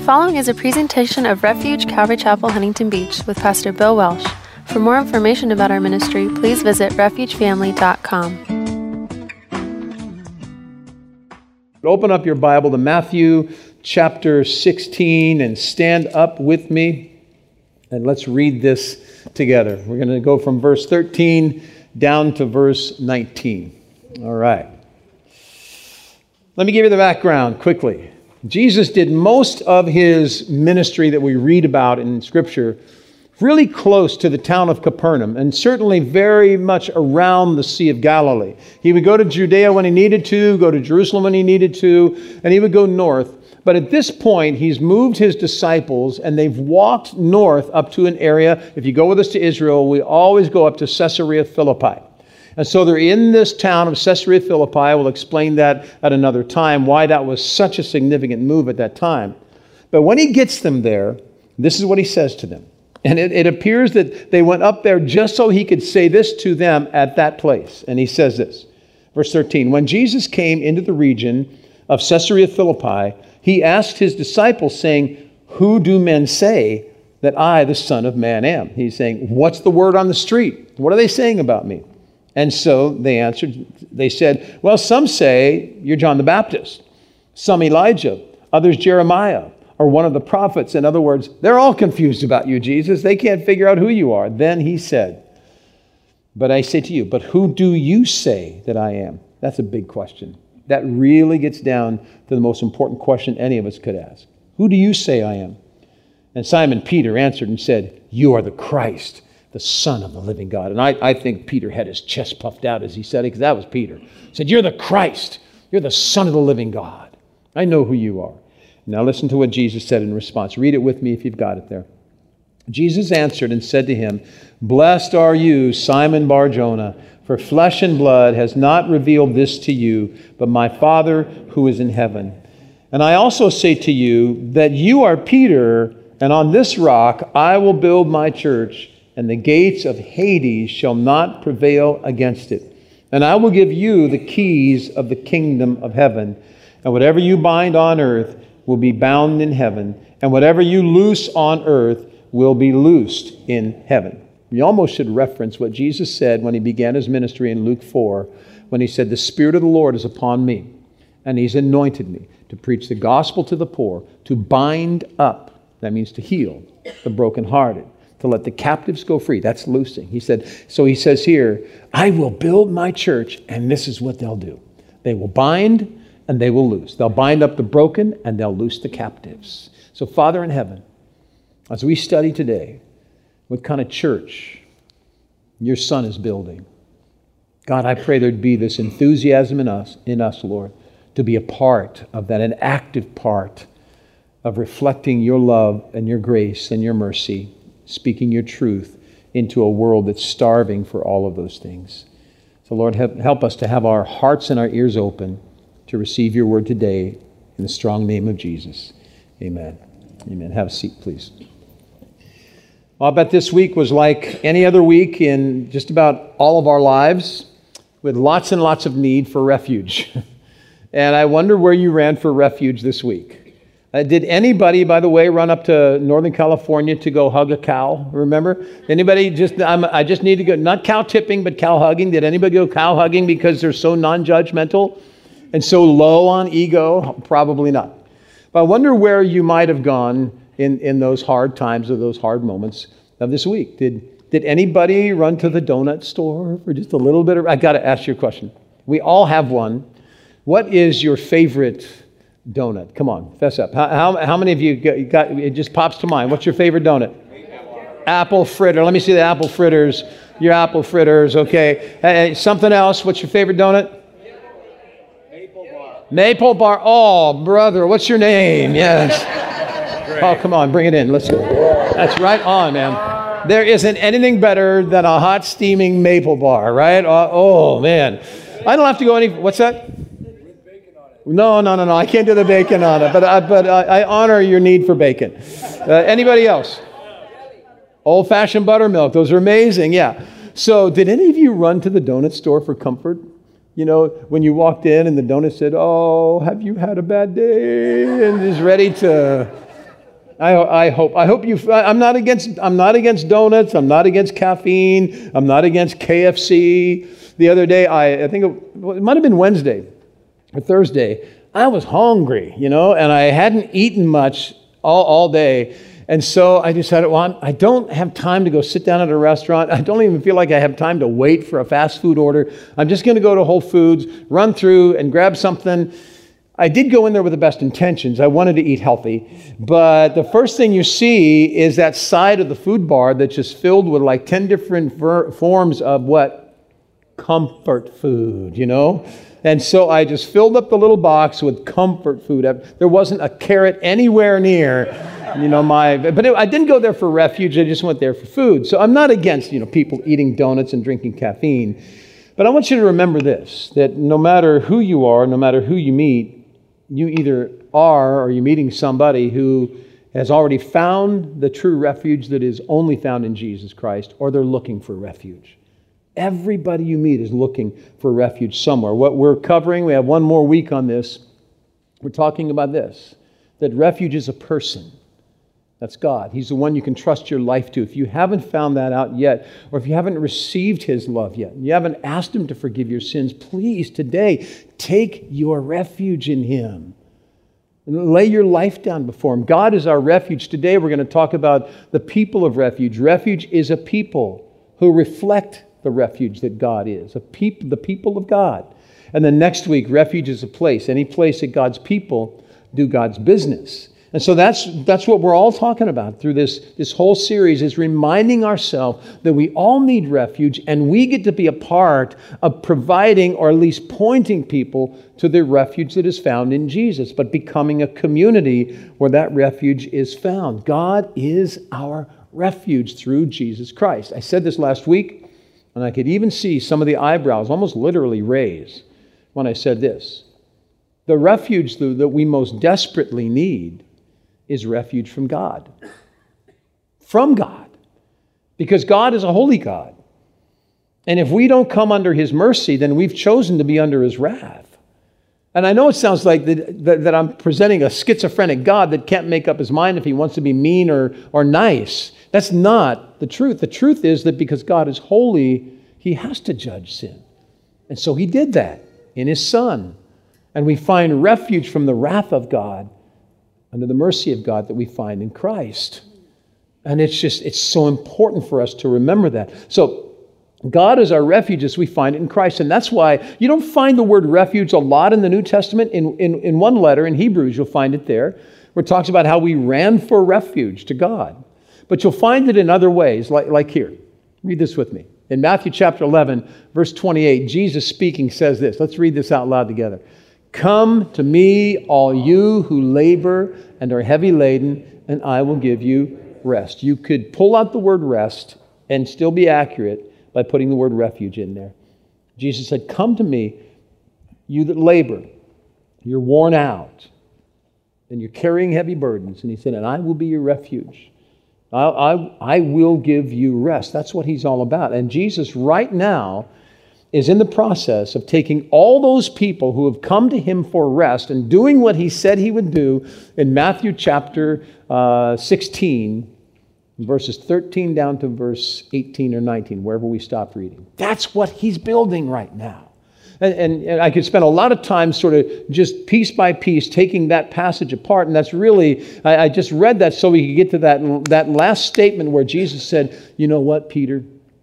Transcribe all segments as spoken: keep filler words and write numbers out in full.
following is a presentation of Refuge Calvary Chapel, Huntington Beach with Pastor Bill Welsh. For more information about our ministry, please visit refuge family dot com. Open up your Bible to Matthew chapter sixteen and stand up with me, and let's read this together. We're going to go from verse thirteen down to verse nineteen. All right. Let me give you the background quickly. Jesus did most of his ministry that we read about in Scripture really close to the town of Capernaum, and certainly very much around the Sea of Galilee. He would go to Judea when he needed to, go to Jerusalem when he needed to, and he would go north. But at this point, he's moved his disciples, and they've walked north up to an area. If you go with us to Israel, we always go up to Caesarea Philippi. And so they're in this town of Caesarea Philippi. I will explain that at another time, why that was such a significant move at that time. But when he gets them there, this is what he says to them. And it, it appears that they went up there just so he could say this to them at that place. And he says this, verse thirteen, when Jesus came into the region of Caesarea Philippi, he asked his disciples, saying, who do men say that I, the Son of Man, am? He's saying, what's the word on the street? What are they saying about me? And so they answered, they said, well, some say you're John the Baptist, some Elijah, others Jeremiah, or one of the prophets. In other words, they're all confused about you, Jesus. They can't figure out who you are. Then he said, but I say to you, but who do you say that I am? That's a big question. That really gets down to the most important question any of us could ask. Who do you say I am? And Simon Peter answered and said, you are the Christ, the Son of the living God. And I, I think Peter had his chest puffed out as he said it, because that was Peter. He said, you're the Christ. You're the Son of the living God. I know who you are. Now listen to what Jesus said in response. Read it with me if you've got it there. Jesus answered and said to him, blessed are you, Simon Bar-Jonah, for flesh and blood has not revealed this to you, but my Father who is in heaven. And I also say to you that you are Peter, and on this rock I will build my church, and the gates of Hades shall not prevail against it. And I will give you the keys of the kingdom of heaven. And whatever you bind on earth will be bound in heaven, and whatever you loose on earth will be loosed in heaven. You almost should reference what Jesus said when he began his ministry in Luke four, when he said, the Spirit of the Lord is upon me, and he's anointed me to preach the gospel to the poor, to bind up, that means to heal, the brokenhearted, to let the captives go free. That's loosing. He said, so he says here, I will build my church, and this is what they'll do. They will bind and they will loose. They'll bind up the broken and they'll loose the captives. So Father in heaven, as we study today, what kind of church your Son is building, God, I pray there'd be this enthusiasm in us, in us, Lord, to be a part of that, an active part of reflecting your love and your grace and your mercy, speaking your truth into a world that's starving for all of those things. So Lord, help, help us to have our hearts and our ears open to receive your word today in the strong name of Jesus. Amen. Amen. Have a seat, please. Well, I bet this week was like any other week in just about all of our lives, with lots and lots of need for refuge. And I wonder where you ran for refuge this week. Uh, did anybody, by the way, run up to Northern California to go hug a cow? Remember? Anybody just, I'm, I just need to go, not cow tipping, but cow hugging. Did anybody go cow hugging because they're so non-judgmental and so low on ego? Probably not. But I wonder where you might have gone in, in those hard times or those hard moments of this week. Did, did anybody run to the donut store for just a little bit of, I got to ask you a question. We all have one. What is your favorite donut? Come on, fess up. How, how, how many of you got, got, it just pops to mind. What's your favorite donut? Apple fritter. Let me see the apple fritters. Your apple fritters, okay. Hey, something else. What's your favorite donut? Maple bar. Maple bar. Oh, brother, what's your name? Yes. Oh, come on, bring it in. Let's go. That's right on, man. There isn't anything better than a hot, steaming maple bar, right? Oh, oh man. I don't have to go any, what's that? No, no, no, no. I can't do the bacon on it, but I, but I, I honor your need for bacon. Uh, anybody else? Old-fashioned buttermilk. Those are amazing, yeah. So did any of you run to the donut store for comfort? You know, when you walked in and the donut said, oh, have you had a bad day? And is ready to I, I hope. I hope you. I'm not against. I'm not against donuts. I'm not against caffeine. I'm not against K F C. The other day, I, I think it, it might have been Wednesday or Thursday. I was hungry, you know, and I hadn't eaten much all, all day. And so I decided, well, I'm, I don't have time to go sit down at a restaurant. I don't even feel like I have time to wait for a fast food order. I'm just going to go to Whole Foods, run through and grab something. I did go in there with the best intentions. I wanted to eat healthy. But the first thing you see is that side of the food bar that's just filled with like ten different ver- forms of what? Comfort food, you know? And so I just filled up the little box with comfort food. There wasn't a carrot anywhere near, you know, my... But it, I didn't go there for refuge. I just went there for food. So I'm not against, you know, people eating donuts and drinking caffeine. But I want you to remember this, that no matter who you are, no matter who you meet, you either are or you're meeting somebody who has already found the true refuge that is only found in Jesus Christ, or they're looking for refuge. Everybody you meet is looking for refuge somewhere. What we're covering, we have one more week on this. We're talking about this, that refuge is a person. That's God. He's the one you can trust your life to. If you haven't found that out yet, or if you haven't received His love yet, and you haven't asked Him to forgive your sins, please today take your refuge in Him. And lay your life down before Him. God is our refuge. Today we're going to talk about the people of refuge. Refuge is a people who reflect the refuge that God is, a peop- the people of God. And then next week, refuge is a place, any place that God's people do God's business. And so that's that's what we're all talking about through this, this whole series, is reminding ourselves that we all need refuge, and we get to be a part of providing, or at least pointing people to the refuge that is found in Jesus, but becoming a community where that refuge is found. God is our refuge through Jesus Christ. I said this last week, and I could even see some of the eyebrows almost literally raise when I said this. The refuge that we most desperately need is refuge from God. From God. Because God is a holy God. And if we don't come under His mercy, then we've chosen to be under His wrath. And I know it sounds like that, that, that I'm presenting a schizophrenic God that can't make up His mind if He wants to be mean or, or nice. That's not the truth. The truth is that because God is holy, He has to judge sin. And so He did that in His Son. And we find refuge from the wrath of God under the mercy of God that we find in Christ. And it's just, it's so important for us to remember that. So God is our refuge as we find it in Christ. And that's why you don't find the word refuge a lot in the New Testament. In, in, in one letter, in Hebrews, you'll find it there, where it talks about how we ran for refuge to God. But you'll find it in other ways, like, like here. Read this with me. In Matthew chapter eleven, verse twenty-eight, Jesus speaking says this. Let's read this out loud together. Come to me, all you who labor and are heavy laden, and I will give you rest. You could pull out the word rest and still be accurate by putting the word refuge in there. Jesus said, come to me, you that labor, you're worn out, and you're carrying heavy burdens. And He said, and I will be your refuge. I, I, I will give you rest. That's what He's all about. And Jesus right now is in the process of taking all those people who have come to Him for rest and doing what He said He would do in Matthew chapter uh, sixteen, verses thirteen down to verse eighteen or nineteen, wherever we stopped reading. That's what He's building right now. And, and, and I could spend a lot of time sort of just piece by piece taking that passage apart. And that's really, I, I just read that so we could get to that, that last statement where Jesus said, you know what, Peter?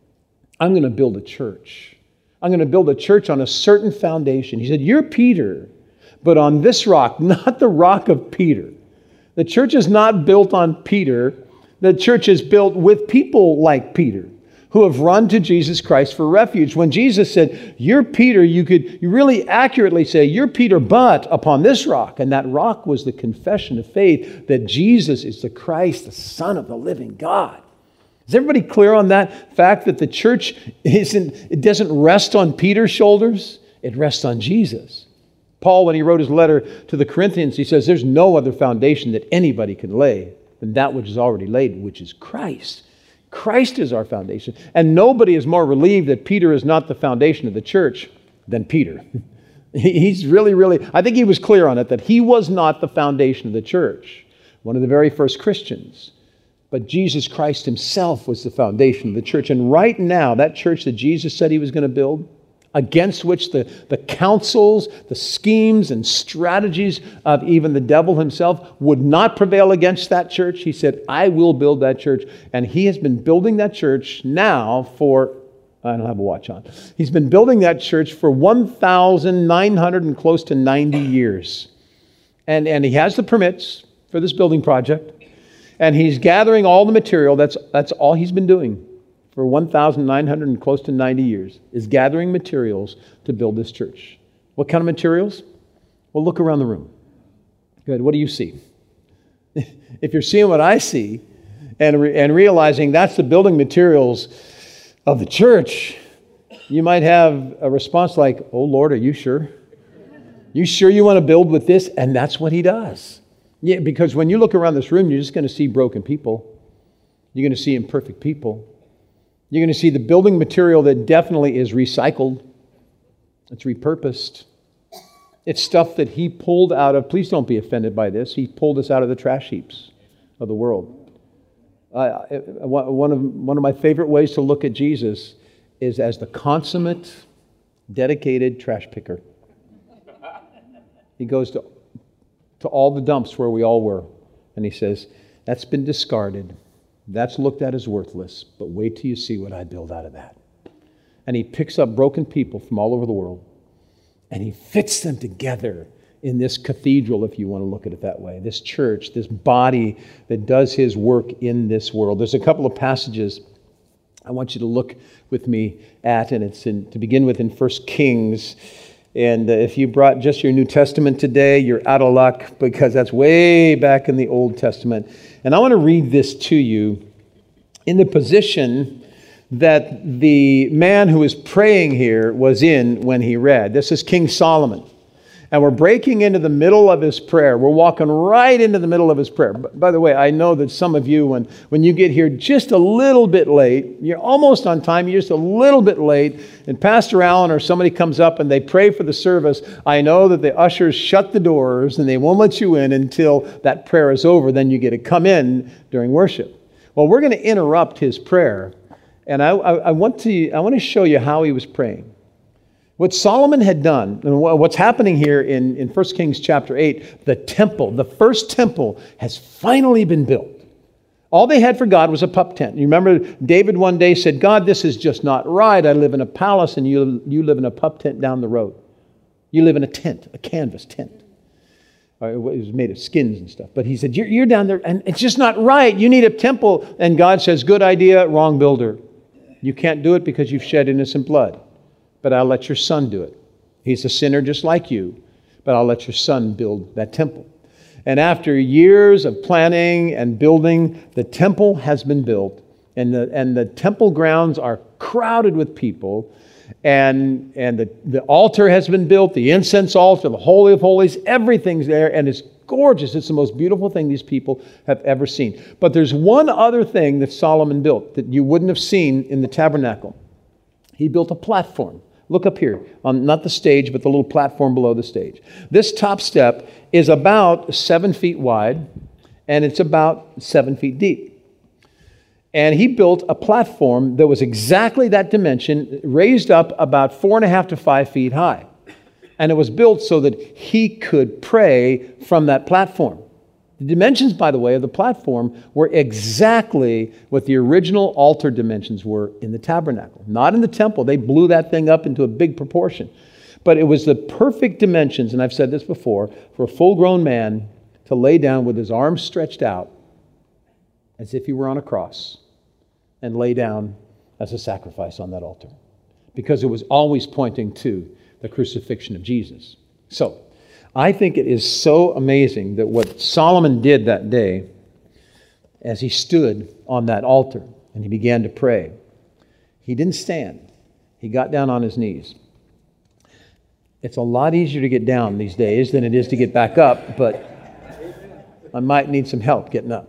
I'm going to build a church. I'm going to build a church on a certain foundation. He said, you're Peter, but on this rock, not the rock of Peter. The church is not built on Peter. The church is built with people like Peter who have run to Jesus Christ for refuge. When Jesus said, you're Peter, you could you really accurately say, you're Peter, but upon this rock. And that rock was the confession of faith that Jesus is the Christ, the Son of the living God. Is everybody clear on that fact that the church isn't, it doesn't rest on Peter's shoulders? It rests on Jesus. Paul, when he wrote his letter to the Corinthians, he says, there's no other foundation that anybody can lay than that which is already laid, which is Christ. Christ is our foundation. And nobody is more relieved that Peter is not the foundation of the church than Peter. He's really, really, I think he was clear on it, that he was not the foundation of the church. one of the very first Christians. But Jesus Christ himself was the foundation of the church. And right now, that church that Jesus said he was going to build, against which the, the counsels, the schemes and strategies of even the devil himself would not prevail against that church. He said, I will build that church. And he has been building that church now for, I don't have a watch on. He's been building that church for one thousand nine hundred and close to ninety years. And, and he has the permits for this building project. And he's gathering all the material. That's, that's all he's been doing for one thousand nine hundred and close to ninety years, is gathering materials to build this church. What kind of materials? Well, look around the room. Good. What do you see? If you're seeing what I see and, re- and realizing that's the building materials of the church, you might have a response like, oh, Lord, are you sure? You sure you want to build with this? And that's what he does. Yeah, because when you look around this room, you're just going to see broken people. You're going to see imperfect people. You're going to see the building material that definitely is recycled. It's repurposed. It's stuff that he pulled out of, please don't be offended by this, he pulled us out of the trash heaps of the world. Uh, one of, one of my favorite ways to look at Jesus is as the consummate, dedicated trash picker. He goes to, to all the dumps where we all were, and he says, that's been discarded. That's looked at as worthless, but wait till you see what I build out of that. And he picks up broken people from all over the world, and he fits them together in this cathedral, if you want to look at it that way, this church, this body that does his work in this world. There's a couple of passages I want you to look with me at, and it's in, to begin with in First Kings. And uh, if you brought just your New Testament today, you're out of luck, because that's way back in the Old Testament. And I want to read this to you in the position that the man who is praying here was in when he read. This is King Solomon. And we're breaking into the middle of his prayer. We're walking right into the middle of his prayer. By the way, I know that some of you, when, when you get here just a little bit late, you're almost on time, you're just a little bit late, and Pastor Allen or somebody comes up and they pray for the service, I know that the ushers shut the doors and they won't let you in until that prayer is over. Then you get to come in during worship. Well, we're going to interrupt his prayer, and I, I, I want to I want to show you how he was praying. What Solomon had done, and what's happening here in, in First Kings chapter eight, the temple, the first temple has finally been built. All they had for God was a pup tent. You remember David one day said, God, this is just not right. I live in a palace and you, you live in a pup tent down the road. You live in a tent, a canvas tent. It was made of skins and stuff. But he said, you're, you're down there and it's just not right. You need a temple. And God says, good idea, wrong builder. You can't do it because you've shed innocent blood. But I'll let your son do it. He's a sinner just like you, but I'll let your son build that temple. And after years of planning and building, the temple has been built, and the and the temple grounds are crowded with people, and and the, the altar has been built, the incense altar, the Holy of Holies, everything's there, and it's gorgeous. It's the most beautiful thing these people have ever seen. But there's one other thing that Solomon built that you wouldn't have seen in the tabernacle. He built a platform. Look up here, on not the stage, but the little platform below the stage. This top step is about seven feet wide, and it's about seven feet deep. And he built a platform that was exactly that dimension, raised up about four and a half to five feet high. And it was built so that he could pray from that platform. The dimensions, by the way, of the platform were exactly what the original altar dimensions were in the tabernacle. Not in the temple. They blew that thing up into a big proportion. But it was the perfect dimensions, and I've said this before, for a full-grown man to lay down with his arms stretched out as if he were on a cross and lay down as a sacrifice on that altar. Because it was always pointing to the crucifixion of Jesus. So, I think it is so amazing that what Solomon did that day as he stood on that altar and he began to pray, he didn't stand. He got down on his knees. It's a lot easier to get down these days than it is to get back up, but I might need some help getting up.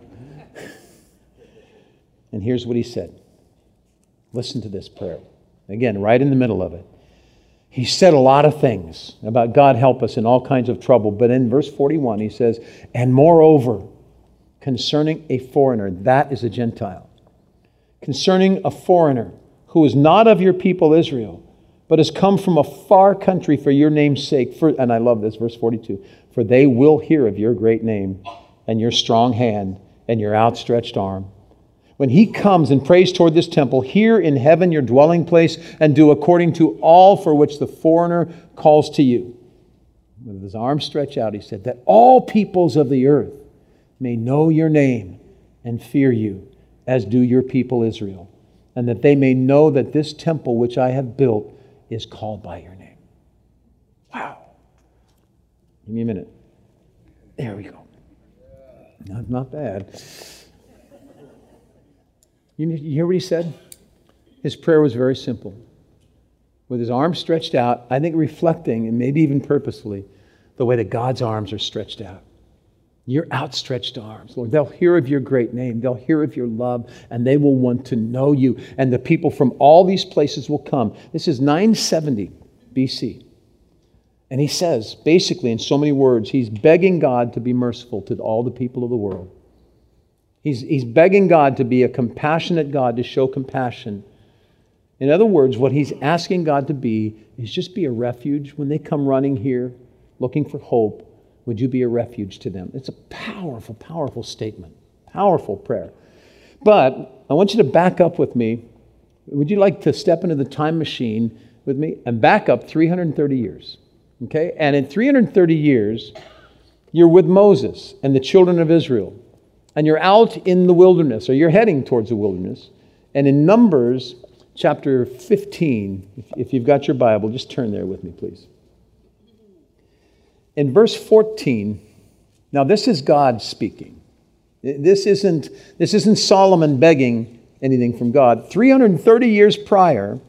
And here's what he said. Listen to this prayer. Again, right in the middle of it. He said a lot of things about God help us in all kinds of trouble. But in verse forty-one, he says, and moreover, concerning a foreigner, that is a Gentile, concerning a foreigner who is not of your people Israel, but has come from a far country for your name's sake. For, and I love this, verse forty-two. For they will hear of your great name and your strong hand and your outstretched arm. When he comes and prays toward this temple, hear in heaven your dwelling place and do according to all for which the foreigner calls to you. With his arms stretched out, he said, that all peoples of the earth may know your name and fear you, as do your people Israel, and that they may know that this temple which I have built is called by your name. Wow. Give me a minute. There we go. Not, not bad. You, you hear what he said? His prayer was very simple. With his arms stretched out, I think reflecting, and maybe even purposefully, the way that God's arms are stretched out. Your outstretched arms, Lord. They'll hear of your great name. They'll hear of your love, and they will want to know you. And the people from all these places will come. This is nine seventy B C. And he says, basically in so many words, he's begging God to be merciful to all the people of the world. He's, he's begging God to be a compassionate God, to show compassion. In other words, what he's asking God to be is just be a refuge. When they come running here, looking for hope, would you be a refuge to them? It's a powerful, powerful statement. Powerful prayer. But I want you to back up with me. Would you like to step into the time machine with me and back up three hundred thirty years? Okay? And in three hundred thirty years, you're with Moses and the children of Israel. And you're out in the wilderness, or you're heading towards the wilderness. And in Numbers chapter fifteen, if, if you've got your Bible, just turn there with me, please. In verse fourteen, now this is God speaking. This isn't, this isn't Solomon begging anything from God. three hundred thirty years prior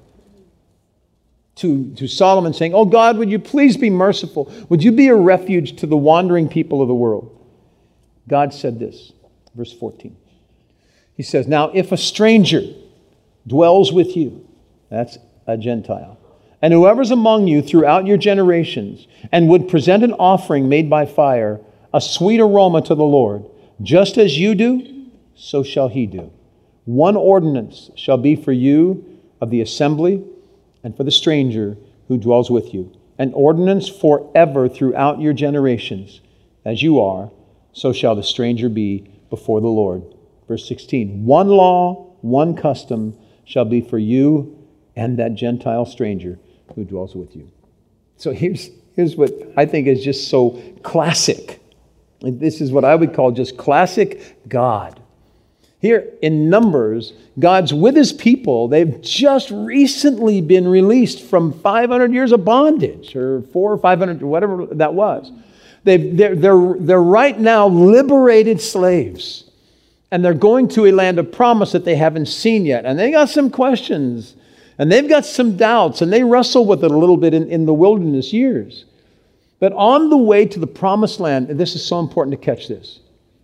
to, to Solomon saying, oh God, would you please be merciful? Would you be a refuge to the wandering people of the world? God said this, verse fourteen. He says, now if a stranger dwells with you, that's a Gentile, and whoever's among you throughout your generations, and would present an offering made by fire, a sweet aroma to the Lord, just as you do, so shall he do. One ordinance shall be for you of the assembly and for the stranger who dwells with you, an ordinance forever throughout your generations. As you are, so shall the stranger be before the Lord. Verse sixteen, one law, one custom shall be for you and that Gentile stranger who dwells with you. So here's, here's what I think is just so classic. And this is what I would call just classic God. Here in Numbers, God's with his people. They've just recently been released from five hundred years of bondage, or four or five hundred, or whatever that was. They've, they're, they're, they're right now liberated slaves. And they're going to a land of promise that they haven't seen yet. And they got some questions. And they've got some doubts. And they wrestle with it a little bit in, in the wilderness years. But on the way to the promised land, and this is so important to catch this,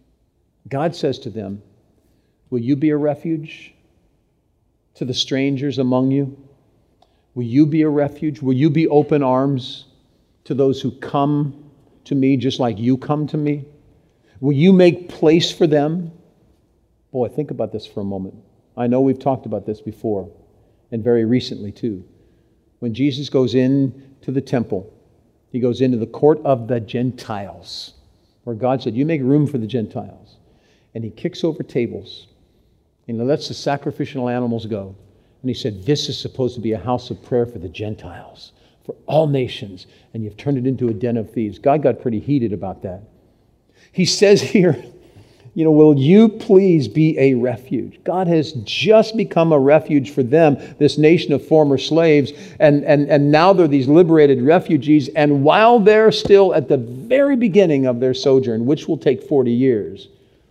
God says to them, will you be a refuge to the strangers among you? Will you be a refuge? Will you be open arms to those who come to me just like you come to me? Will you make place for them? Boy, think about this for a moment. I know we've talked about this before, and very recently too. When Jesus goes in to the temple, he goes into the court of the Gentiles, where God said, you make room for the Gentiles. And he kicks over tables, and he lets the sacrificial animals go. And he said, this is supposed to be a house of prayer for the Gentiles, for all nations, and you've turned it into a den of thieves. God got pretty heated about that. He says here, you know, will you please be a refuge? God has just become a refuge for them, this nation of former slaves, and, and, and now they're these liberated refugees, and while they're still at the very beginning of their sojourn, which will take forty years,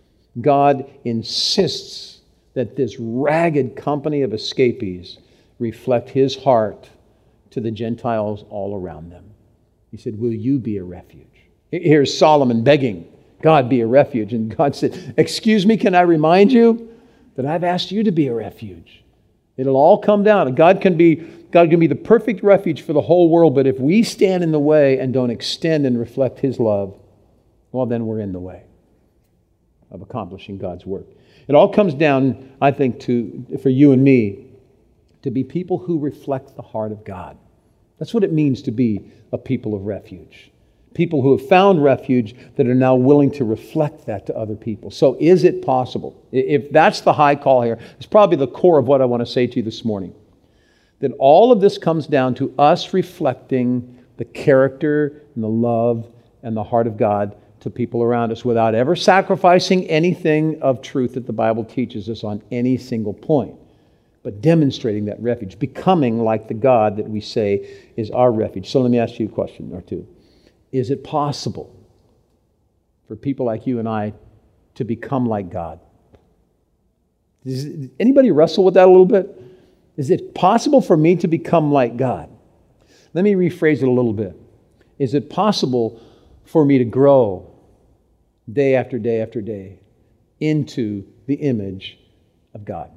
God insists that this ragged company of escapees reflect his heart to the Gentiles all around them. He said, will you be a refuge? Here's Solomon begging, God, be a refuge. And God said, excuse me, can I remind you that I've asked you to be a refuge? It'll all come down. God can be, God can be the perfect refuge for the whole world, but if we stand in the way and don't extend and reflect his love, well, then we're in the way. of accomplishing God's work. It all comes down, I think, to for you and me, to be people who reflect the heart of God. That's what it means to be a people of refuge. People who have found refuge that are now willing to reflect that to other people. So is it possible? If that's the high call here, it's probably the core of what I want to say to you this morning. That all of this comes down to us reflecting the character and the love and the heart of God to people around us without ever sacrificing anything of truth that the Bible teaches us on any single point, but demonstrating that refuge, becoming like the God that we say is our refuge. So let me ask you a question or two. Is it possible for people like you and I to become like God? Does anybody wrestle with that a little bit? Is it possible for me to become like God? Let me rephrase it a little bit. Is it possible for me to grow day after day after day into the image of God,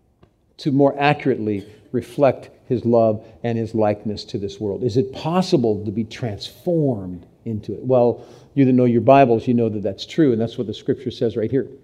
to more accurately reflect His love and His likeness to this world? Is it possible to be transformed into it? Well, you that know your Bibles, you know that that's true, and that's what the Scripture says right here.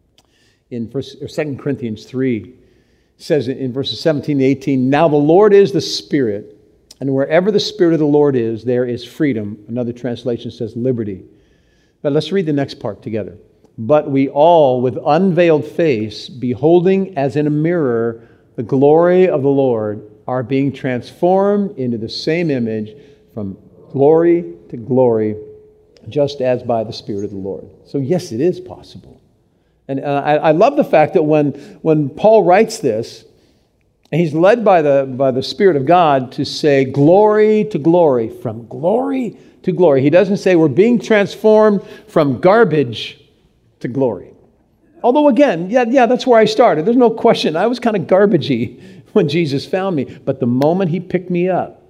In first, or Second Corinthians three, it says in verses seventeen to eighteen, "Now the Lord is the Spirit, and wherever the Spirit of the Lord is, there is freedom." Another translation says liberty. But let's read the next part together. "But we all, with unveiled face, beholding as in a mirror the glory of the Lord, are being transformed into the same image from glory to glory, just as by the Spirit of the Lord." So yes, it is possible. And I, I love the fact that when, when Paul writes this, and he's led by the, by the Spirit of God to say glory to glory, from glory to glory. He doesn't say we're being transformed from garbage to glory. Although again, yeah, yeah, that's where I started. There's no question. I was kind of garbagey when Jesus found me. But the moment He picked me up,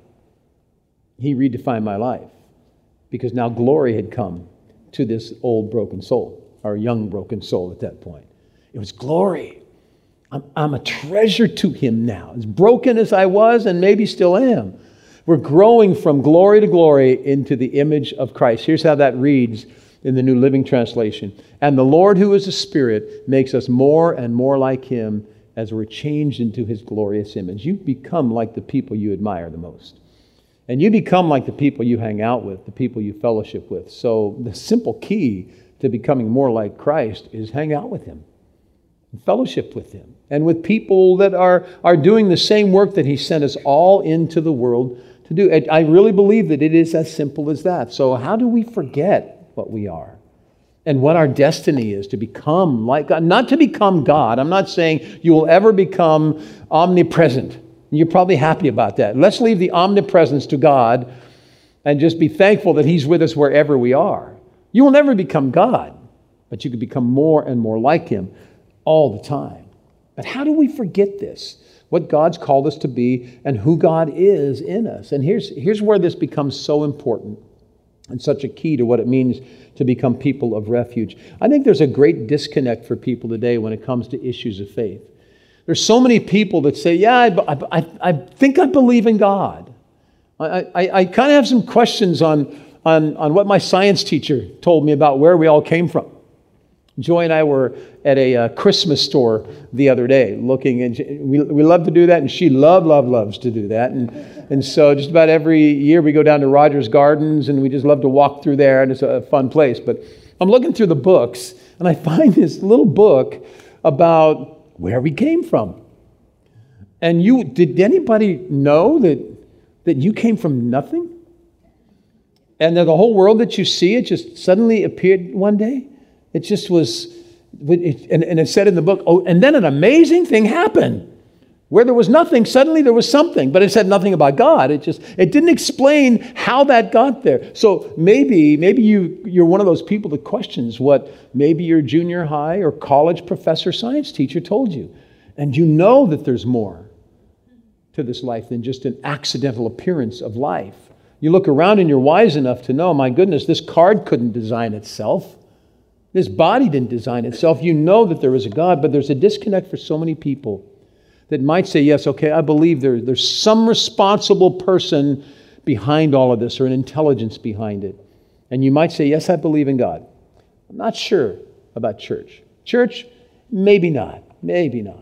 He redefined my life. Because now glory had come to this old broken soul, or young broken soul at that point. It was glory. I'm, I'm a treasure to Him now. As broken as I was and maybe still am, we're growing from glory to glory into the image of Christ. Here's how that reads in the New Living Translation. "And the Lord, who is a Spirit, makes us more and more like Him as we're changed into His glorious image." You become like the people you admire the most. And you become like the people you hang out with, the people you fellowship with. So the simple key to becoming more like Christ is hang out with Him, fellowship with Him, and with people that are, are doing the same work that He sent us all into the world to do. I really believe that it is as simple as that. So how do we forget what we are and what our destiny is to become like God? Not to become God. I'm not saying you will ever become omnipresent. You're probably happy about that. Let's leave the omnipresence to God and just be thankful that He's with us wherever we are. You will never become God, but you can become more and more like Him all the time. But how do we forget this? What God's called us to be and who God is in us. And here's, here's where this becomes so important and such a key to what it means to become people of refuge. I think there's a great disconnect for people today when it comes to issues of faith. There's so many people that say, yeah, I, I, I think I believe in God. I, I, I kind of have some questions on, on, on what my science teacher told me about where we all came from. Joy and I were at a uh, Christmas store the other day looking, and we, we love to do that, and she love, love, loves to do that. And, and so just about every year we go down to Rogers Gardens, and we just love to walk through there, and it's a fun place. But I'm looking through the books, and I find this little book about where we came from. And you, did anybody know that, that you came from nothing? And that the whole world that you see, it just suddenly appeared one day? It just was, and, and it said in the book, oh, and then an amazing thing happened. Where there was nothing, suddenly there was something. But it said nothing about God. It just, it didn't explain how that got there. So maybe, maybe you, you're one of those people that questions what maybe your junior high or college professor science teacher told you. And you know that there's more to this life than just an accidental appearance of life. You look around and you're wise enough to know, my goodness, this card couldn't design itself. This body didn't design itself. You know that there is a God, but there's a disconnect for so many people that might say, yes, okay, I believe there, there's some responsible person behind all of this or an intelligence behind it. And you might say, yes, I believe in God. I'm not sure about church. Church, maybe not, maybe not.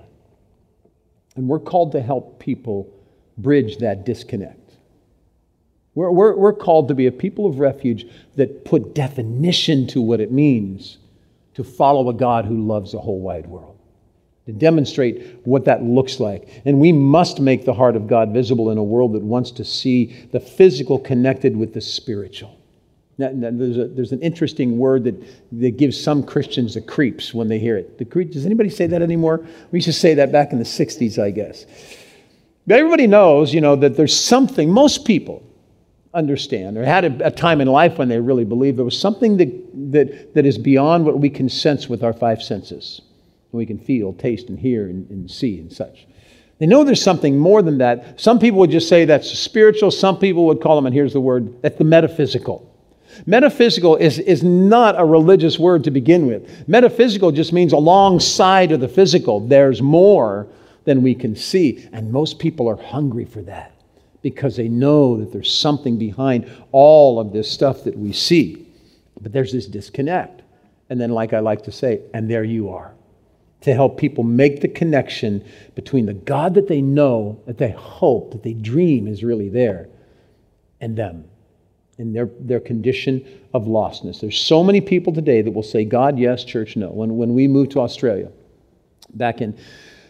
And we're called to help people bridge that disconnect. We're, we're, we're called to be a people of refuge that put definition to what it means to follow a God who loves the whole wide world, to demonstrate what that looks like. And we must make the heart of God visible in a world that wants to see the physical connected with the spiritual. Now, now, there's, a, there's an interesting word that, that gives some Christians the creeps when they hear it. The creep, does anybody say that anymore? We used to say that back in the sixties, I guess. But everybody knows, you know, that there's something, most people understand, or had a, a time in life when they really believed there was something that, that, that is beyond what we can sense with our five senses. We can feel, taste, and hear, and, and see, and such. They know there's something more than that. Some people would just say that's spiritual. Some people would call them, and here's the word, that's the metaphysical. Metaphysical is, is not a religious word to begin with. Metaphysical just means alongside of the physical. There's more than we can see. And most people are hungry for that because they know that there's something behind all of this stuff that we see. But there's this disconnect. And then, like I like to say, and there you are, to help people make the connection between the God that they know, that they hope, that they dream is really there, and them. In their, their condition of lostness. There's so many people today that will say, God, yes, church, no. When, when we moved to Australia back in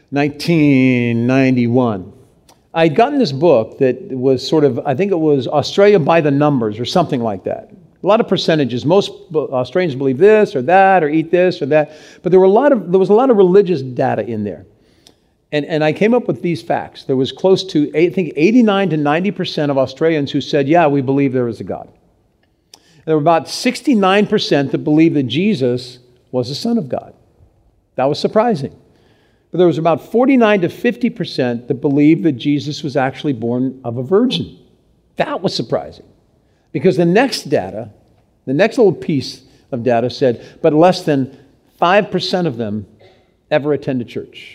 nineteen ninety-one, I'd gotten this book that was sort of, I think it was Australia by the numbers or something like that. A lot of percentages. Most Australians believe this or that or eat this or that. But there were a lot of there was a lot of religious data in there. And, and I came up with these facts. There was close to, I think, eighty-nine to ninety percent of Australians who said, yeah, we believe there is a God. And there were about sixty-nine percent that believed that Jesus was the Son of God. That was surprising. But there was about forty-nine to fifty percent that believed that Jesus was actually born of a virgin. That was surprising. Because the next data, the next little piece of data said, but less than five percent of them ever attended church.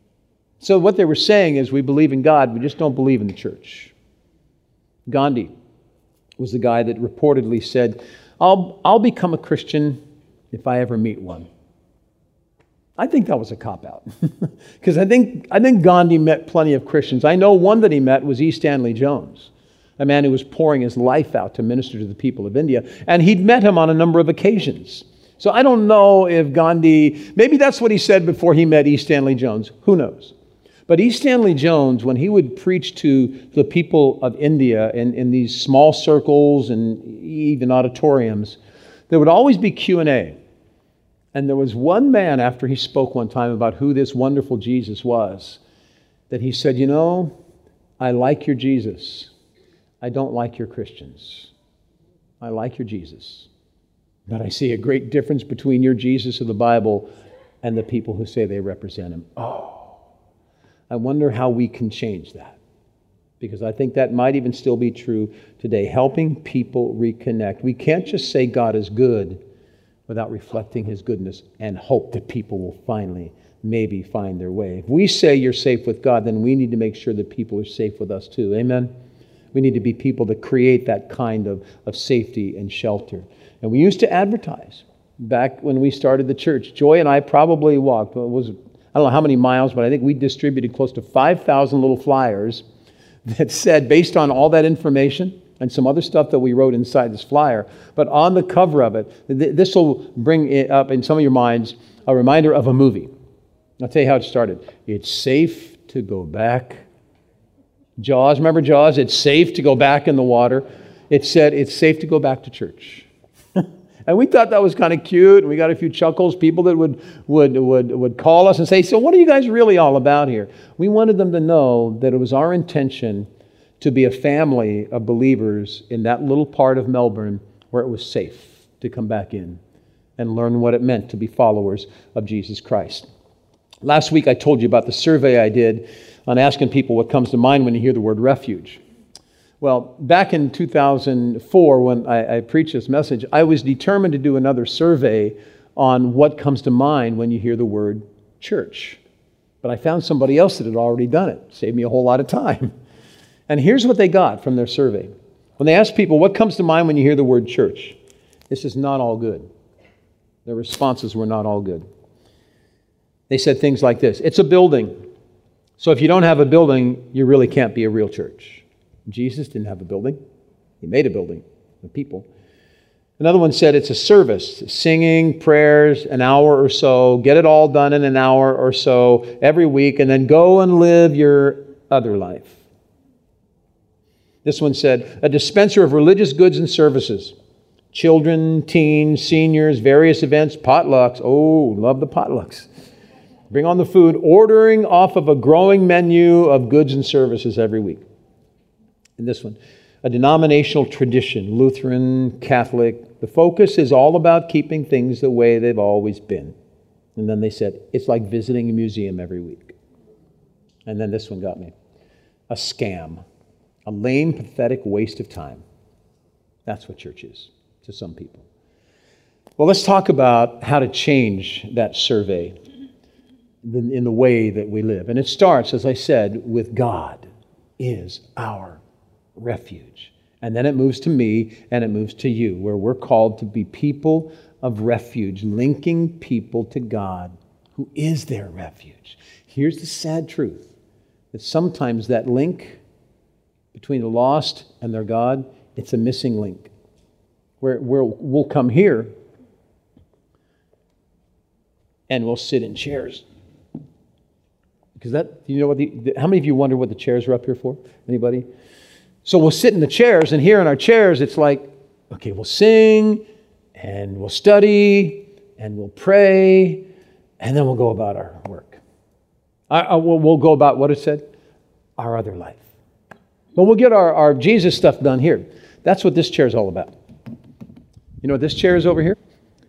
So what they were saying is, we believe in God, we just don't believe in the church. Gandhi was the guy that reportedly said, I'll, I'll become a Christian if I ever meet one. I think that was a cop-out. Because I think, I think Gandhi met plenty of Christians. I know one that he met was E. Stanley Jones, a man who was pouring his life out to minister to the people of India. And he'd met him on a number of occasions. So I don't know if Gandhi, maybe that's what he said before he met E. Stanley Jones. Who knows? But E. Stanley Jones, when he would preach to the people of India in, in these small circles and even auditoriums, there would always be Q and A. And there was one man, after he spoke one time about who this wonderful Jesus was, that he said, you know, I like your Jesus. I don't like your Christians. I like your Jesus. But I see a great difference between your Jesus of the Bible and the people who say they represent him. Oh. I wonder how we can change that. Because I think that might even still be true today, helping people reconnect. We can't just say God is good without reflecting his goodness and hope that people will finally maybe find their way. If we say you're safe with God, then we need to make sure that people are safe with us too. Amen? We need to be people that create that kind of, of safety and shelter. And we used to advertise back when we started the church. Joy and I probably walked, well, it was I don't know how many miles, but I think we distributed close to five thousand little flyers that said, based on all that information and some other stuff that we wrote inside this flyer, but on the cover of it, th- this will bring it up in some of your minds a reminder of a movie. I'll tell you how it started. It's safe to go back. Jaws, remember Jaws? It's safe to go back in the water. It said it's safe to go back to church. And we thought that was kind of cute, and we got a few chuckles, people that would, would, would, would call us and say, so what are you guys really all about here? We wanted them to know that it was our intention to be a family of believers in that little part of Melbourne where it was safe to come back in and learn what it meant to be followers of Jesus Christ. Last week I told you about the survey I did on asking people what comes to mind when you hear the word refuge. Well, back in two thousand four, when I, I preached this message, I was determined to do another survey on what comes to mind when you hear the word church. But I found somebody else that had already done it. Saved me a whole lot of time. And here's what they got from their survey. When they asked people, what comes to mind when you hear the word church? This is not all good. Their responses were not all good. They said things like this: it's a building. So if you don't have a building, you really can't be a real church. Jesus didn't have a building. He made a building of people. Another one said it's a service, singing, prayers, an hour or so. Get it all done in an hour or so every week, and then go and live your other life. This one said, a dispenser of religious goods and services. Children, teens, seniors, various events, potlucks. Oh, love the potlucks. Bring on the food, ordering off of a growing menu of goods and services every week. And this one, a denominational tradition, Lutheran, Catholic. The focus is all about keeping things the way they've always been. And then they said, it's like visiting a museum every week. And then this one got me. A scam. A lame, pathetic waste of time. That's what church is to some people. Well, let's talk about how to change that survey in the way that we live. And it starts, as I said, with God is our refuge. And then it moves to me and it moves to you, where we're called to be people of refuge, linking people to God, who is their refuge. Here's the sad truth, that sometimes that link between the lost and their God, it's a missing link. Where, where we'll come here and we'll sit in chairs. Because that, you know what, the, the, how many of you wonder what the chairs are up here for? Anybody? So we'll sit in the chairs, and here in our chairs, it's like, okay, we'll sing, and we'll study, and we'll pray, and then we'll go about our work. I, I, we'll, we'll go about what it said, our other life. But we'll get our, our Jesus stuff done here. That's what this chair is all about. You know what this chair is over here?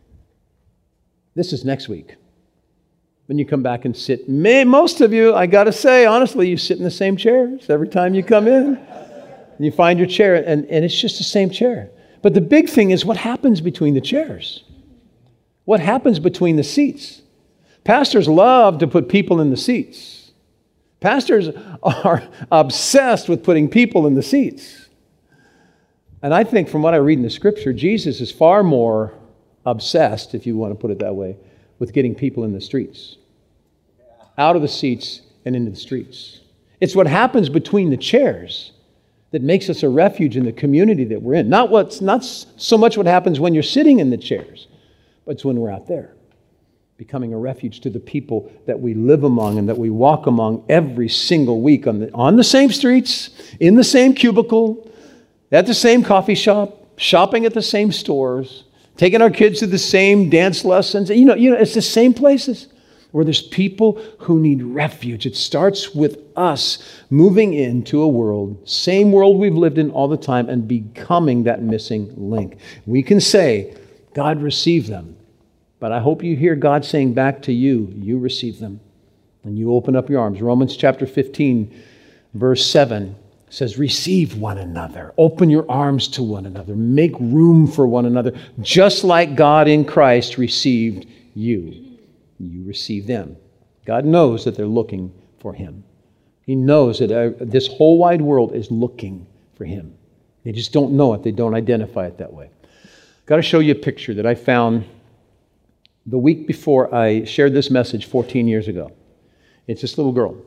This is next week. When you come back and sit, may, most of you, I got to say, honestly, you sit in the same chairs every time you come in. And you find your chair, and, and it's just the same chair. But the big thing is what happens between the chairs. What happens between the seats? Pastors love to put people in the seats. Pastors are obsessed with putting people in the seats. And I think from what I read in the Scripture, Jesus is far more obsessed, if you want to put it that way, with getting people in the streets. Out of the seats and into the streets. It's what happens between the chairs that makes us a refuge in the community that we're in. Not what's not so much what happens when you're sitting in the chairs, but it's when we're out there, becoming a refuge to the people that we live among and that we walk among every single week on the, on the same streets, in the same cubicle, at the same coffee shop, shopping at the same stores, taking our kids to the same dance lessons. You know, you know, it's the same places where there's people who need refuge. It starts with us moving into a world, same world we've lived in all the time, and becoming that missing link. We can say, God received them. But I hope you hear God saying back to you, you receive them. And you open up your arms. Romans chapter fifteen, verse seven says, receive one another. Open your arms to one another. Make room for one another. Just like God in Christ received you. You receive them. God knows that they're looking for Him. He knows that uh, this whole wide world is looking for Him. They just don't know it. They don't identify it that way. Got to show you a picture that I found the week before I shared this message fourteen years ago. It's this little girl.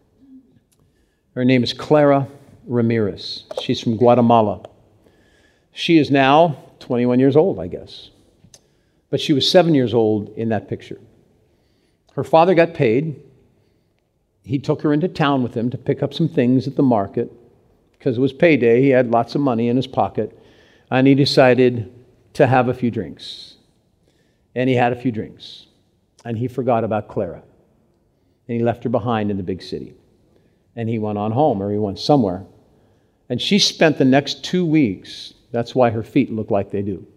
Her name is Clara Ramirez. She's from Guatemala. She is now twenty-one years old, I guess. But she was seven years old in that picture. Her father got paid. He took her into town with him to pick up some things at the market because it was payday. He had lots of money in his pocket. And he decided to have a few drinks. And he had a few drinks. And he forgot about Clara. And he left her behind in the big city. And he went on home, or he went somewhere. And she spent the next two weeks, that's why her feet look like they do.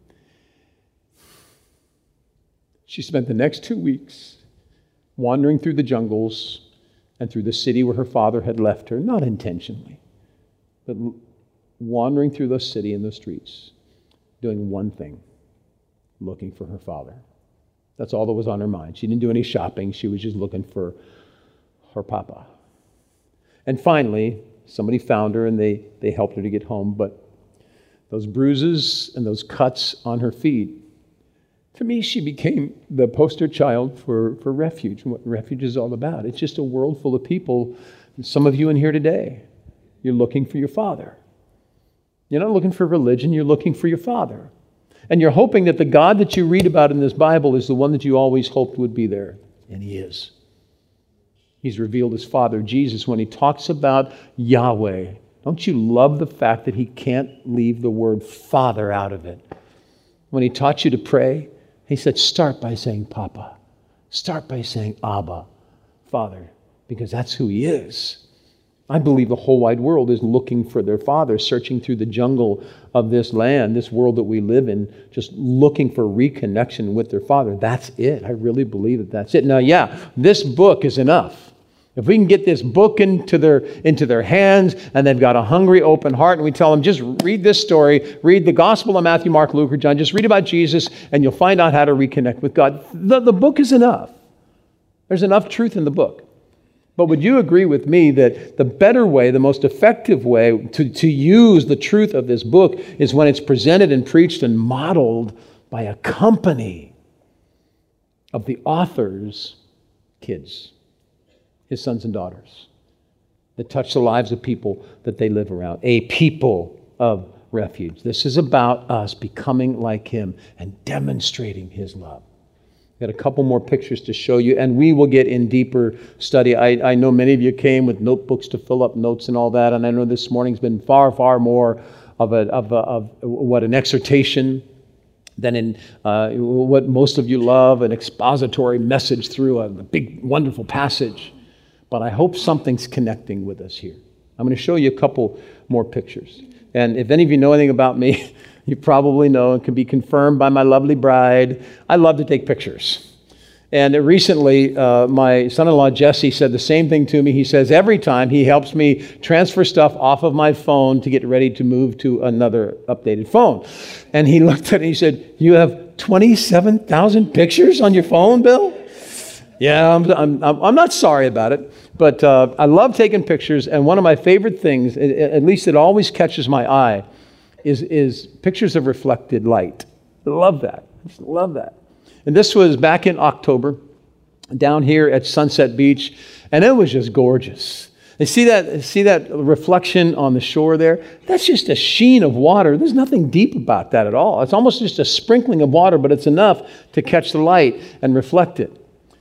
She spent the next two weeks wandering through the jungles and through the city where her father had left her, not intentionally, but wandering through the city and the streets, doing one thing, looking for her father. That's all that was on her mind. She didn't do any shopping. She was just looking for her papa. And finally, somebody found her and they, they helped her to get home, but those bruises and those cuts on her feet, To me, she became the poster child for, for Refuge and what Refuge is all about. It's just a world full of people. Some of you in here today, you're looking for your Father. You're not looking for religion, you're looking for your Father. And you're hoping that the God that you read about in this Bible is the one that you always hoped would be there. And He is. He's revealed His Father, Jesus, when He talks about Yahweh. Don't you love the fact that He can't leave the word Father out of it? When He taught you to pray, He said, start by saying Papa. Start by saying Abba, Father, because that's who He is. I believe the whole wide world is looking for their Father, searching through the jungle of this land, this world that we live in, just looking for reconnection with their Father. That's it. I really believe that that's it. Now, yeah, this book is enough. If we can get this book into their, into their hands and they've got a hungry, open heart, and we tell them, just read this story, read the Gospel of Matthew, Mark, Luke, or John, just read about Jesus, and you'll find out how to reconnect with God. The, the book is enough. There's enough truth in the book. But would you agree with me that the better way, the most effective way to, to use the truth of this book is when it's presented and preached and modeled by a company of the author's kids, his sons and daughters, that touch the lives of people that they live around, a people of refuge. This is about us becoming like Him and demonstrating His love. Got a couple more pictures to show you, and we will get in deeper study. I, I know many of you came with notebooks to fill up notes and all that, and I know this morning's been far, far more of a, of, a, of what an exhortation than in uh, what most of you love, an expository message through a, a big, wonderful passage. But I hope something's connecting with us here. I'm going to show you a couple more pictures. And if any of you know anything about me, you probably know and can be confirmed by my lovely bride. I love to take pictures. And recently, uh, my son-in-law Jesse said the same thing to me. He says every time he helps me transfer stuff off of my phone to get ready to move to another updated phone. And he looked at it and he said, you have twenty-seven thousand pictures on your phone, Bill? Yeah, I'm, I'm, I'm not sorry about it, but uh, I love taking pictures, and one of my favorite things, at least it always catches my eye, is, is pictures of reflected light. I love that. I just love that. And this was back in October, down here at Sunset Beach, and it was just gorgeous. You see that, see that reflection on the shore there? That's just a sheen of water. There's nothing deep about that at all. It's almost just a sprinkling of water, but it's enough to catch the light and reflect it.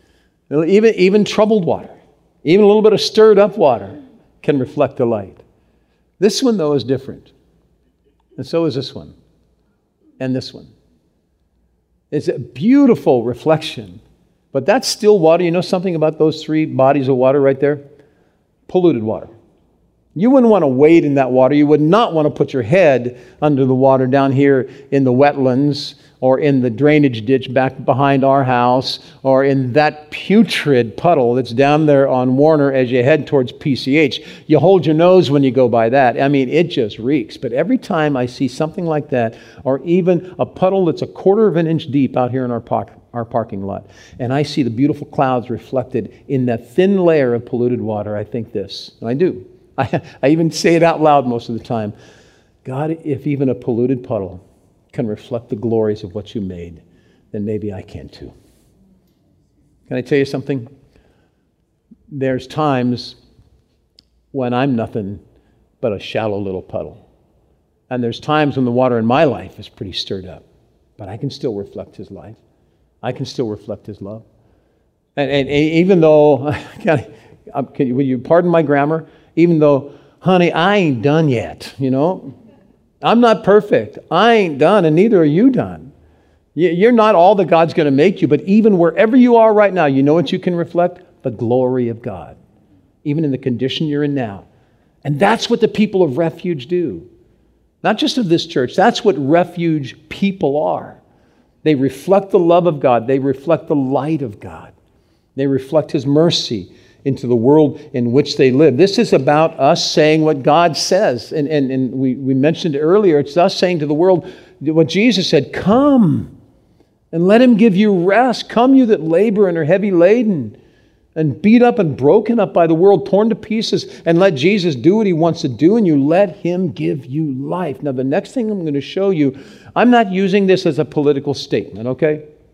Even, even troubled water, even a little bit of stirred up water can reflect the light. This one, though, is different. And so is this one. And this one. It's a beautiful reflection. But that's still water. You know something about those three bodies of water right there? Polluted water. You wouldn't want to wade in that water. You would not want to put your head under the water down here in the wetlands or in the drainage ditch back behind our house or in that putrid puddle that's down there on Warner as you head towards P C H. You hold your nose when you go by that. I mean, it just reeks. But every time I see something like that, or even a puddle that's a quarter of an inch deep out here in our park, our parking lot, and I see the beautiful clouds reflected in that thin layer of polluted water, I think this, and I do. I, I even say it out loud most of the time. God, if even a polluted puddle can reflect the glories of what you made, then maybe I can too. Can I tell you something? There's times when I'm nothing but a shallow little puddle. And there's times when the water in my life is pretty stirred up. But I can still reflect His life. I can still reflect His love. And, and, and even though, can, I, can you, will you pardon my grammar? Even though, honey, I ain't done yet, you know? I'm not perfect. I ain't done, and neither are you done. You're not all that God's going to make you, but even wherever you are right now, you know what you can reflect? The glory of God, even in the condition you're in now. And that's what the people of Refuge do. Not just of this church. That's what Refuge people are. They reflect the love of God. They reflect the light of God. They reflect His mercy into the world in which they live. This is about us saying what God says. And, and, and we, we mentioned earlier, it's us saying to the world what Jesus said, come and let Him give you rest. Come, you that labor and are heavy laden and beat up and broken up by the world, torn to pieces, and let Jesus do what He wants to do, and you let Him give you life. Now, the next thing I'm going to show you, I'm not using this as a political statement, okay?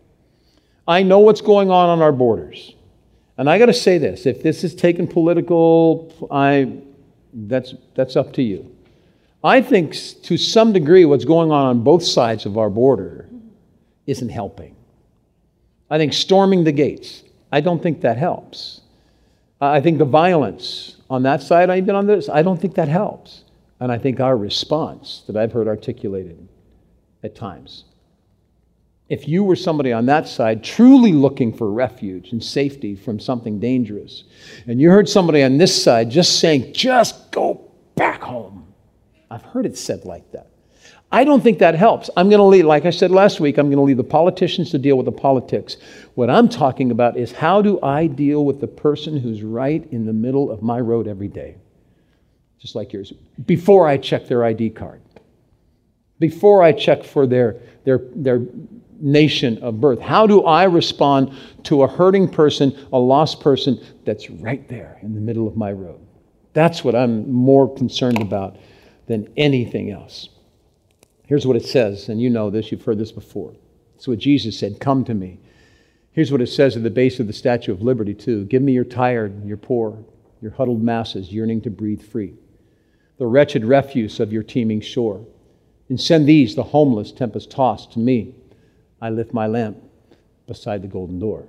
I know what's going on on our borders. And I got to say this, if this is taken political, I that's that's up to you. I think to some degree what's going on on both sides of our border isn't helping. I think storming the gates, I don't think that helps. I think the violence on that side, I've been on this, I don't think that helps. And I think our response that I've heard articulated at times, if you were somebody on that side truly looking for refuge and safety from something dangerous, and you heard somebody on this side just saying, just go back home. I've heard it said like that. I don't think that helps. I'm going to leave, like I said last week, I'm going to leave the politicians to deal with the politics. What I'm talking about is how do I deal with the person who's right in the middle of my road every day? Just like yours. Before I check their I D card. Before I check for their, their, their nation of birth. How do I respond to a hurting person, a lost person that's right there in the middle of my road? That's what I'm more concerned about than anything else. Here's what it says, and you know this, you've heard this before. It's what Jesus said, come to me. Here's what it says at the base of the Statue of Liberty too. Give me your tired, your poor, your huddled masses yearning to breathe free, the wretched refuse of your teeming shore. And send these, the homeless, tempest-tossed, to me. I lift my lamp beside the golden door.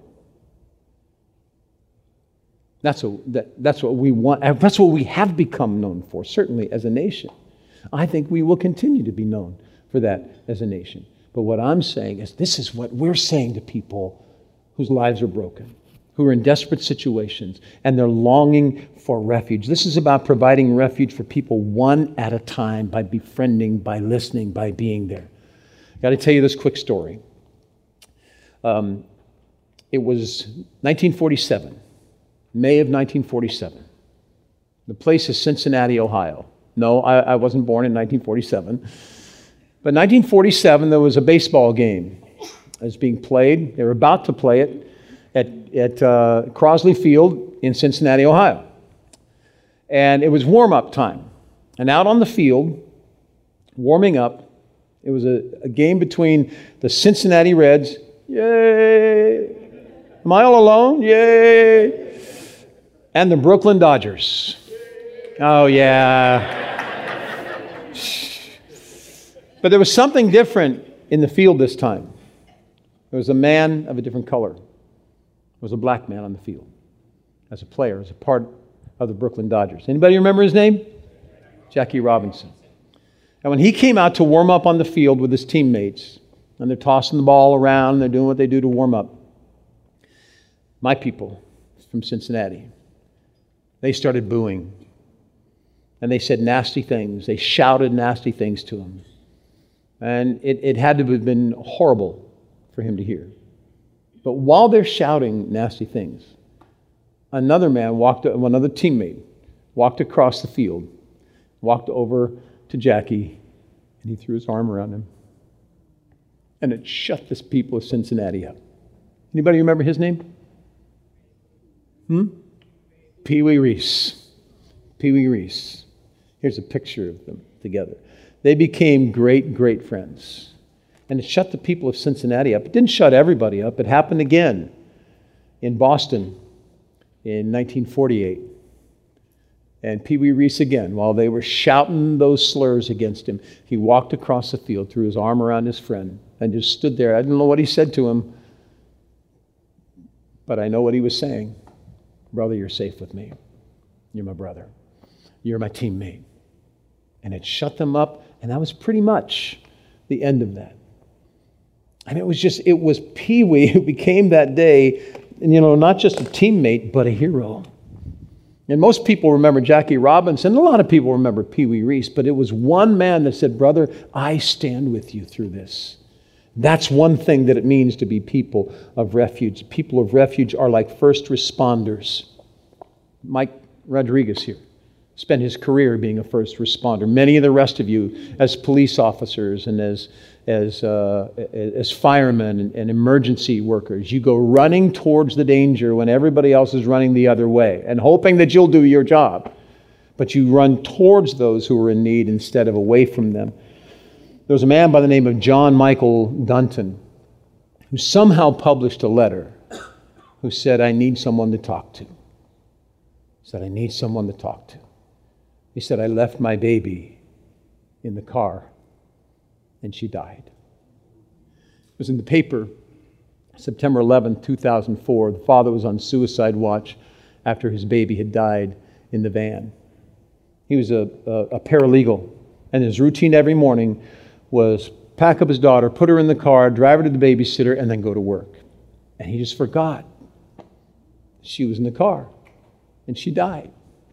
That's what, that, that's what we want. That's what we have become known for, certainly as a nation. I think we will continue to be known for that as a nation. But what I'm saying is this is what we're saying to people whose lives are broken, who are in desperate situations, and they're longing for refuge. This is about providing refuge for people one at a time by befriending, by listening, by being there. I've got to tell you this quick story. Um, it was nineteen forty-seven, May of nineteen forty-seven. The place is Cincinnati, Ohio. No, I, I wasn't born in nineteen forty-seven. But nineteen forty-seven, there was a baseball game that was being played. They were about to play it at, at uh, Crosley Field in Cincinnati, Ohio. And it was warm-up time. And out on the field, warming up, it was a, a game between the Cincinnati Reds. Yay! Am I all alone? Yay! And the Brooklyn Dodgers. Oh, yeah. But there was something different in the field this time. There was a man of a different color. There was a black man on the field as a player, as a part of the Brooklyn Dodgers. Anybody remember his name? Jackie Robinson. And when he came out to warm up on the field with his teammates, and they're tossing the ball around, they're doing what they do to warm up, my people from Cincinnati, they started booing. And they said nasty things. They shouted nasty things to him. And it, it had to have been horrible for him to hear. But while they're shouting nasty things, another man walked, another teammate walked across the field, walked over to Jackie, and he threw his arm around him. And it shut this people of Cincinnati up. Anybody remember his name? Hmm? Pee Wee Reese. Pee Wee Reese. Here's a picture of them together. They became great, great friends. And it shut the people of Cincinnati up. It didn't shut everybody up. It happened again in Boston in nineteen forty-eight. And Pee Wee Reese again, while they were shouting those slurs against him, he walked across the field, threw his arm around his friend, and just stood there. I didn't know what he said to him, but I know what he was saying. Brother, you're safe with me. You're my brother. You're my teammate. And it shut them up, and that was pretty much the end of that. And it was just, it was Pee Wee who became that day, and you know, not just a teammate, but a hero. And most people remember Jackie Robinson. A lot of people remember Pee Wee Reese, but it was one man that said, brother, I stand with you through this. That's one thing that it means to be people of refuge. People of refuge are like first responders. Mike Rodriguez here spent his career being a first responder. Many of the rest of you as police officers and as as uh, as firemen and, and emergency workers, you go running towards the danger when everybody else is running the other way and hoping that you'll do your job. But you run towards those who are in need instead of away from them. There was a man by the name of John Michael Dunton who somehow published a letter, who said, I need someone to talk to. He said, I need someone to talk to. He said, I left my baby in the car, and she died. It was in the paper, September eleventh, two thousand four. The father was on suicide watch after his baby had died in the van. He was a, a, a paralegal, and his routine every morning was pack up his daughter, put her in the car, drive her to the babysitter, and then go to work. And he just forgot she was in the car, and she died.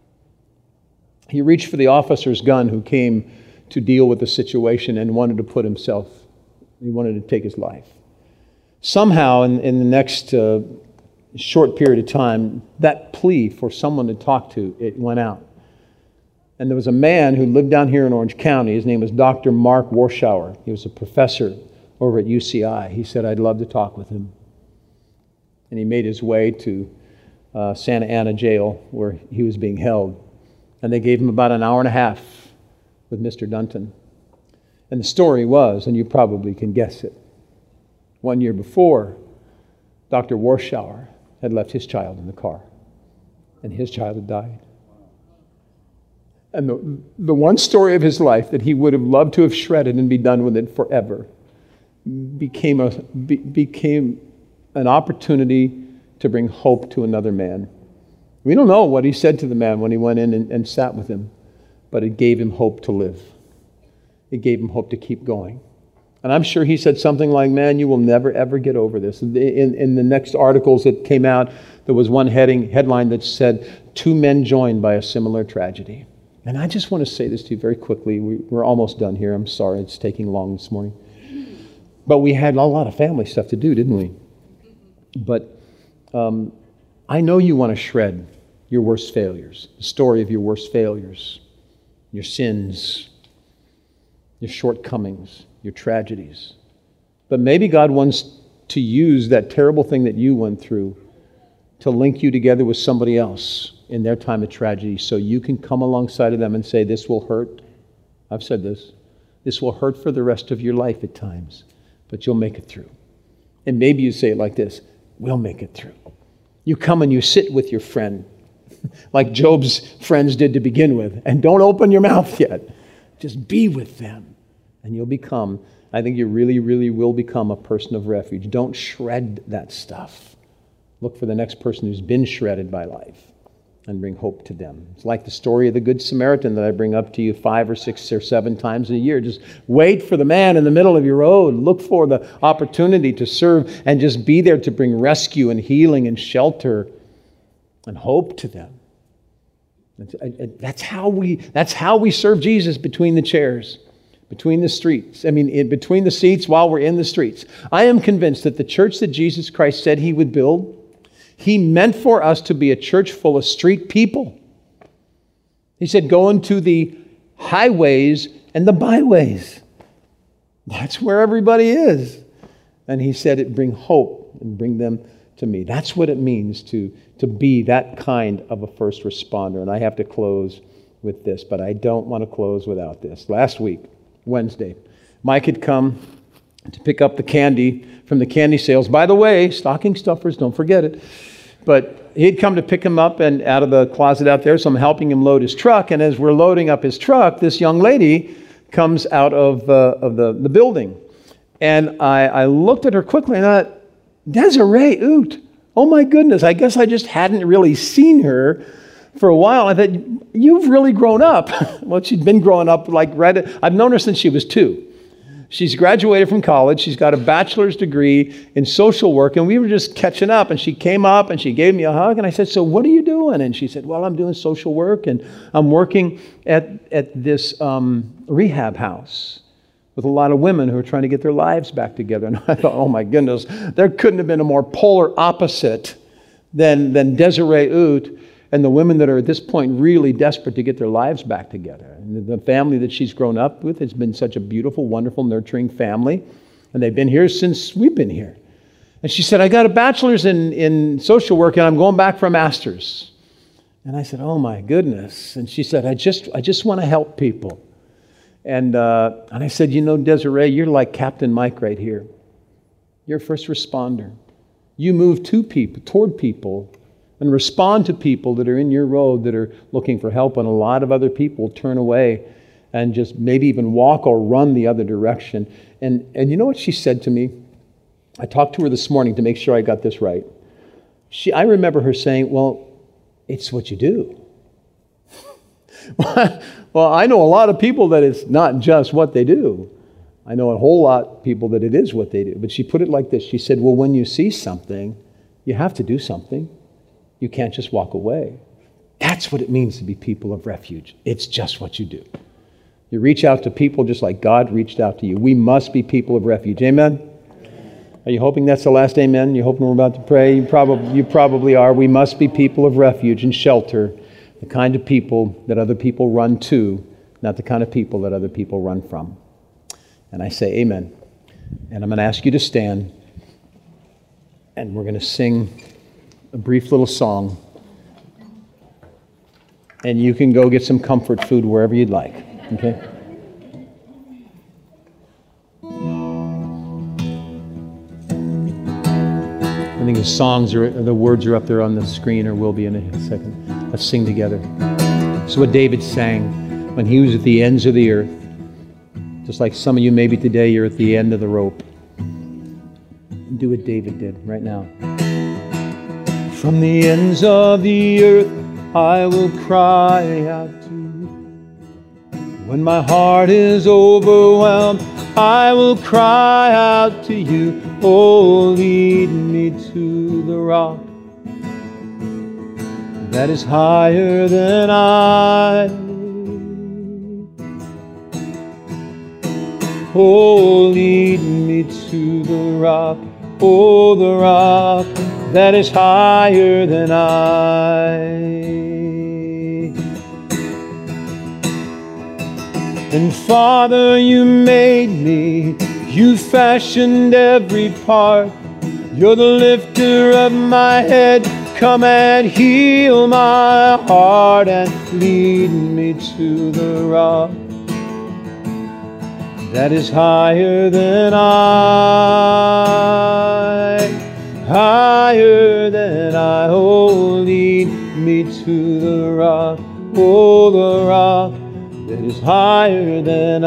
He reached for the officer's gun who came to deal with the situation and wanted to put himself, he wanted to take his life. Somehow, in, in the next uh, short period of time, that plea for someone to talk to, it went out. And there was a man who lived down here in Orange County. His name was Doctor Mark Warschauer. He was a professor over at U C I. He said, I'd love to talk with him. And he made his way to uh, Santa Ana jail where he was being held. And they gave him about an hour and a half with Mister Dunton. And the story was, and you probably can guess it, one year before, Doctor Warschauer had left his child in the car, and his child had died. And the, the one story of his life that he would have loved to have shredded and be done with it forever became a be, became an opportunity to bring hope to another man. We don't know what he said to the man when he went in and, and sat with him, but it gave him hope to live. It gave him hope to keep going. And I'm sure he said something like, man, you will never, ever get over this. In, in the next articles that came out, there was one heading headline that said, two men joined by a similar tragedy. And I just want to say this to you very quickly. We, we're almost done here. I'm sorry it's taking long this morning. But we had a lot of family stuff to do, didn't we? But um, I know you want to shred your worst failures, the story of your worst failures, your sins, your shortcomings, your tragedies. But maybe God wants to use that terrible thing that you went through to link you together with somebody else in their time of tragedy so you can come alongside of them and say, this will hurt. I've said this. This will hurt for the rest of your life at times, but you'll make it through. And maybe you say it like this, we'll make it through. You come and you sit with your friend, like Job's friends did to begin with, and don't open your mouth yet. Just be with them, and you'll become, I think you really, really will become a person of refuge. Don't shred that stuff. Look for the next person who's been shredded by life and bring hope to them. It's like the story of the Good Samaritan that I bring up to you five or six or seven times a year. Just wait for the man in the middle of your road. Look for the opportunity to serve and just be there to bring rescue and healing and shelter and hope to them. That's how we, that's how we serve Jesus between the chairs, between the streets. I mean, in between the seats while we're in the streets. I am convinced that the church that Jesus Christ said he would build, he meant for us to be a church full of street people. He said, go into the highways and the byways. That's where everybody is. And he said it bring hope and bring them to me. That's what it means to, to be that kind of a first responder. And I have to close with this, but I don't want to close without this. Last week, Wednesday, Mike had come to pick up the candy from the candy sales. By the way, stocking stuffers, don't forget it. But he'd come to pick him up and out of the closet out there, so I'm helping him load his truck. And as we're loading up his truck, this young lady comes out of, uh, of the, the building. And I, I looked at her quickly and I thought, Desiree Oot. Oh my goodness, I guess I just hadn't really seen her for a while. I thought, you've really grown up. Well, she'd been growing up like right at, I've known her since she was two. She's graduated from college. She's got a bachelor's degree in social work, and we were just catching up, and she came up and she gave me a hug, and I said, so what are you doing? And she said, well, I'm doing social work, and I'm working at, at this um, rehab house with a lot of women who are trying to get their lives back together. And I thought, oh my goodness, there couldn't have been a more polar opposite than, than Desiree Oot and the women that are at this point really desperate to get their lives back together. And the family that she's grown up with has been such a beautiful, wonderful, nurturing family. And they've been here since we've been here. And she said, I got a bachelor's in, in social work and I'm going back for a master's. And I said, oh my goodness. And she said, I just I just want to help people. And, uh, and I said, you know, Desiree, you're like Captain Mike right here. You're a first responder. You move to people, toward people, and respond to people that are in your road that are looking for help, and a lot of other people turn away and just maybe even walk or run the other direction. And, and you know what she said to me? I talked to her this morning to make sure I got this right. She, I remember her saying, well, it's what you do. Well, I know a lot of people that it's not just what they do. I know a whole lot of people that it is what they do. But she put it like this. She said, well, when you see something, you have to do something. You can't just walk away. That's what it means to be people of refuge. It's just what you do. You reach out to people just like God reached out to you. We must be people of refuge. Amen? Are you hoping that's the last amen? You hoping we're about to pray? You probably, you probably are. We must be people of refuge and shelter, the kind of people that other people run to, not the kind of people that other people run from. And I say amen. And I'm going to ask you to stand, and we're going to sing a brief little song. And you can go get some comfort food wherever you'd like. Okay? I think the songs are, the words are up there on the screen, or will be in a second. Let's sing together. This is what David sang when he was at the ends of the earth. Just like some of you maybe today, you're at the end of the rope. Do what David did right now. From the ends of the earth, I will cry out to you. When my heart is overwhelmed, I will cry out to you. Oh, lead me to the rock that is higher than I. Oh, lead me to the rock, oh, the rock that is higher than I. And Father, you made me, you fashioned every part. You're the lifter of my head. Come and heal my heart and lead me to the rock that is higher than I, higher than I. Oh, lead me to the rock, oh, the rock that is higher than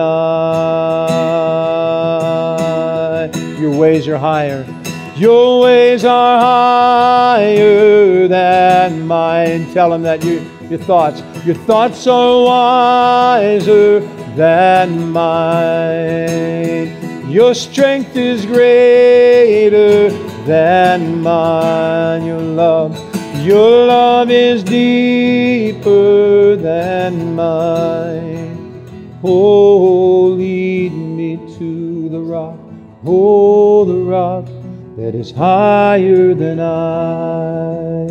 I. Your ways are higher. Your ways are higher than mine. Tell them that you, your thoughts, your thoughts are wiser than mine. Your strength is greater than mine. Your love, your love is deeper than mine. Oh, lead me to the rock, oh, the rock that is higher than I.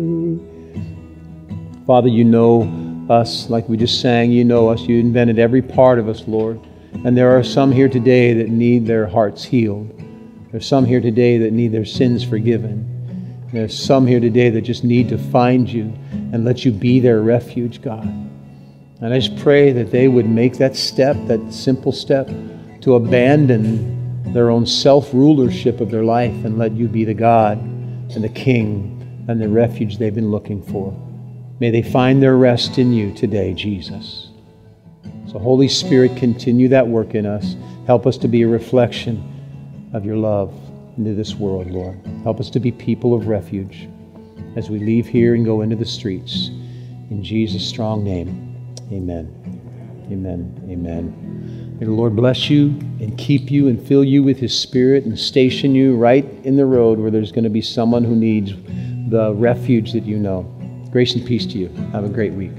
Father, you know us like we just sang. You know us. You invented every part of us, Lord. And there are some here today that need their hearts healed. There's some here today that need their sins forgiven. There's some here today that just need to find you and let you be their refuge, God. And I just pray that they would make that step, that simple step, to abandon their own self-rulership of their life and let you be the God and the King and the refuge they've been looking for. May they find their rest in you today, Jesus. So Holy Spirit, continue that work in us. Help us to be a reflection of your love into this world, Lord. Help us to be people of refuge as we leave here and go into the streets. In Jesus' strong name, amen. Amen. Amen. May the Lord bless you and keep you and fill you with His Spirit and station you right in the road where there's going to be someone who needs the refuge that you know. Grace and peace to you. Have a great week.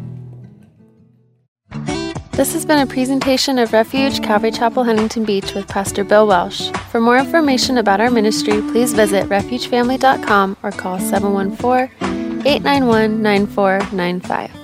This has been a presentation of Refuge Calvary Chapel, Huntington Beach with Pastor Bill Welsh. For more information about our ministry, please visit refuge family dot com or call seven one four, eight nine one, nine four nine five.